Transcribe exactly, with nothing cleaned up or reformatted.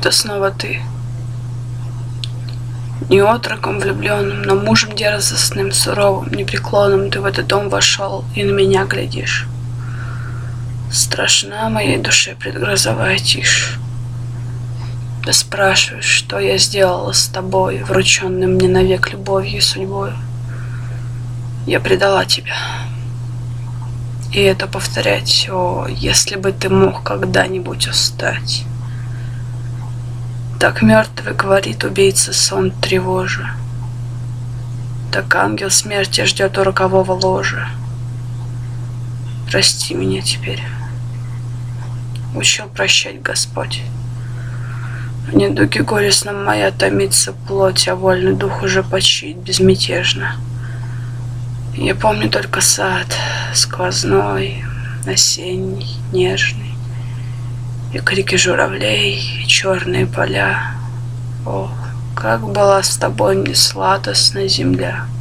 это снова ты. Не отроком влюбленным, но мужем дерзостным, суровым, непреклонным ты в этот дом вошел и на меня глядишь. Страшна моей душе предгрозовая тишь. Ты спрашиваешь, что я сделала с тобой, врученным мне навек любовью и судьбой. Я предала тебя. И это повторять, о, если бы ты мог когда-нибудь устать. Так мертвый говорит убийца сон тревожа. Так ангел смерти ждет у рокового ложа. Прости меня теперь. Учил прощать Господь. В недуге горестном моя томится плоть, а вольный дух уже почиет безмятежно. Я помню только сад, сквозной, осенний, нежный, и крики журавлей, и черные поля. Ох, как была с тобой мне сладостна земля!